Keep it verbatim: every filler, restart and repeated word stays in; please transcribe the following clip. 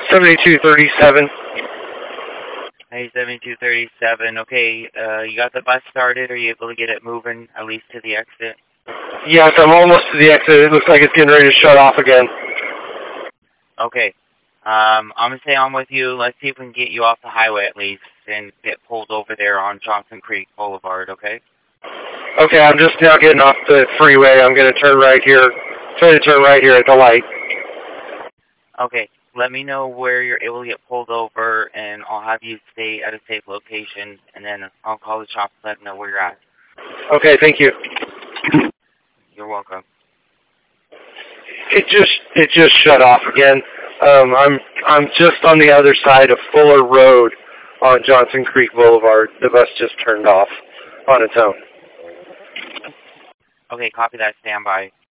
seventy-two thirty-seven. Hey, seventy-two thirty-seven. Okay, uh, you got the bus started? Are you able to get it moving, at least to the exit? Yes, I'm almost to the exit. It looks like it's getting ready to shut off again. Okay. Um, I'm going to stay on with you. Let's see if we can get you off the highway at least and get pulled over there on Johnson Creek Boulevard, okay? Okay, I'm just now getting off the freeway. I'm going to turn right here. Try to turn right here at the light. Okay. Let me know where you're able to get pulled over, and I'll have you stay at a safe location, and then I'll call the shop to let them know where you're at. Okay, thank you. You're welcome. It just it just shut off again. Um, I'm I'm just on the other side of Fuller Road on Johnson Creek Boulevard. The bus just turned off on its own. Okay, copy that. Stand by.